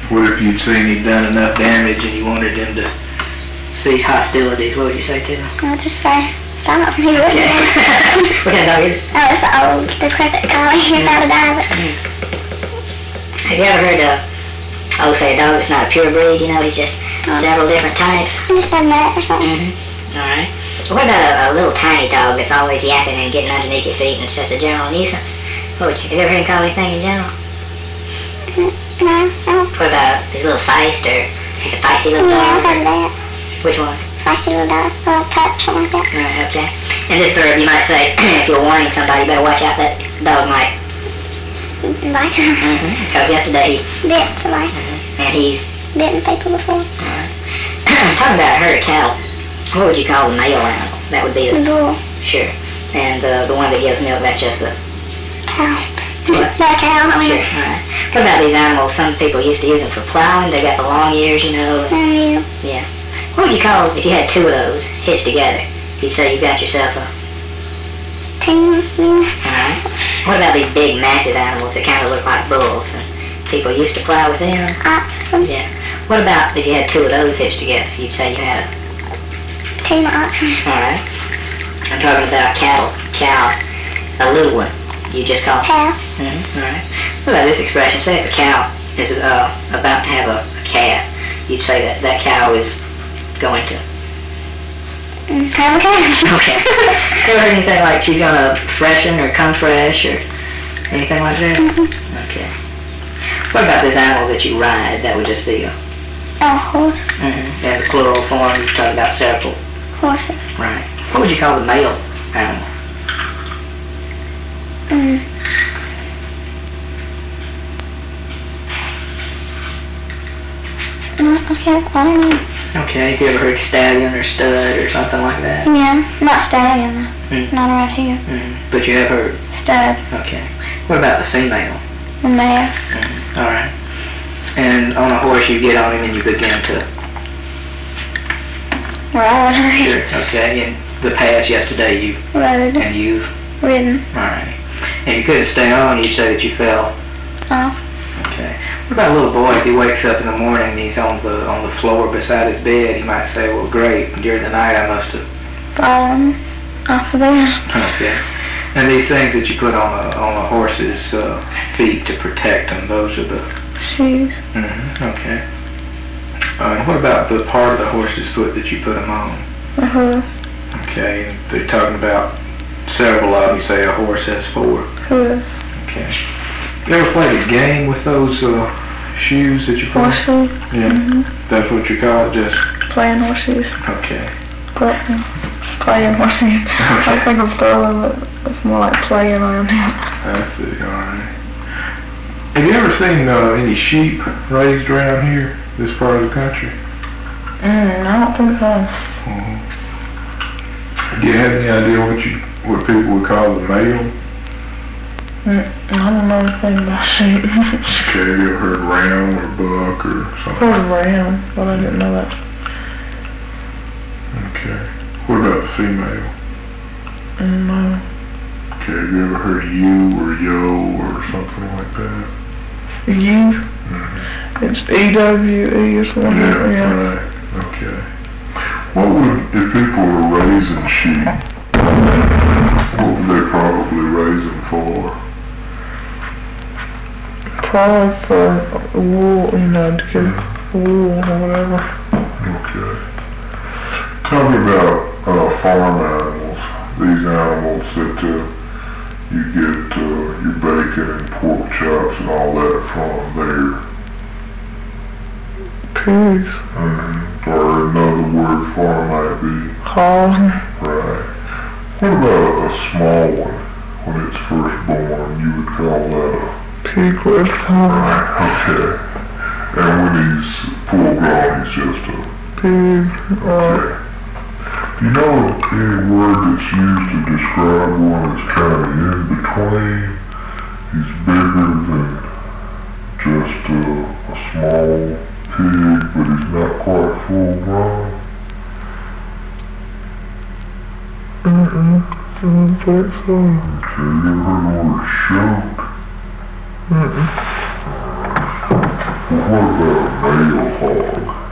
What if you'd seen he'd done enough damage and you wanted him to cease hostilities? What would you say to him? I'll just say, stop. He wouldn't. Okay. What kind of dog is it? Oh, it's an old, decrepit collie. He's not a dog. Have you ever heard say a dog that's not a pure breed, you know, he's just several different types? Just a nut or something. Alright. What about a little tiny dog that's always yapping and getting underneath your feet and it's just a general nuisance? Have you ever heard him call anything in general? No. What about his little feist, or he's a feisty little Yeah, dog? I've heard of that. Which one? Feisty little dog. Or a pup, something like that. Right, okay. And this verb, you might say, if you're warning somebody, you better watch out, that dog might. Bite him. Because yesterday he... Bit somebody. And he's... Bitten people before. Alright. Talking about a herd of cattle, what would you call the male animal? That would be The bull. Sure. And the one that gives milk, that's just the... Cow. What? Not a cow, I mean. Sure, alright. What about these animals? Some people used to use them for plowing. They got the long ears, you know. Yeah. What would you call, if you had two of those hitched together? You'd say you got yourself a... Team. Alright. What about these big, massive animals that kind of look like bulls? And people used to plow with them? Oxen. Yeah. What about if you had two of those hitched together? You'd say you had a... Team of oxen. Alright. I'm talking about cattle, cows. A little one. You just call Cow. Alright. What about this expression? Say if a cow is about to have a calf, you'd say that cow is going to... Have a cow. Okay. Ever heard anything like she's gonna freshen or come fresh or anything like that? Okay. What about this animal that you ride? That would just be a... A horse. And the plural form, you talk about several. Horses. Right. What would you call the male animal? Okay, I don't know. Okay, have you ever heard stallion or stud or something like that? Yeah, not stallion. Not around here. But you have heard? Stud. Okay. What about the female? The mare. Alright. And on a horse you get on him and you begin to... Ride. Sure, okay. In the past, yesterday, you... Rode. And you've... Ridden. Alright. And you couldn't stay on, you'd say that you fell. Off. Okay. What about a little boy, if he wakes up in the morning and he's on the floor beside his bed, he might say, well, great, during the night I must have... Fallen off the bed. Okay. And these things that you put on a horse's feet to protect them, those are the... Shoes. Okay. And what about the part of the horse's foot that you put them on? The hoof. Okay. They're talking about several of them. You say a horse has 4. Hooves. Okay. You ever played a game with those shoes that you put on? Horseshoe. Yeah. That's what you call it, just... Playing horseshoes. Okay. Playing horseshoes. I think I'm throwing it. It's more like playing on it. I see, alright. Have you ever seen any sheep raised around here, this part of the country? I don't think so. Do you have any idea what people would call the male? I don't know anything about sheep. Okay, have you ever heard ram or buck or something? Heard of ram, but I didn't know that. Okay. What about the female? No. Okay, have you ever heard you or yo or something like that? You? It's E-W-E or something. Yeah, right. Okay. What would, if people were raising sheep, what would they probably raise them for? Probably for wool, to get wool or whatever. Okay. Tell me about farm animals. These animals that you get your bacon and pork chops and all that from there. Pigs. Or another word for them might be. Hogs. Right. What about a small one? When it's first born, you would call that a piglet. Right, okay. And when he's full grown, he's just a pig. Okay. Do you know any word that's used to describe one that's kind of in between? He's bigger than just a small pig, but he's not quite full grown. I don't think so. Okay, you ever heard the word shoat? What what about a male hog?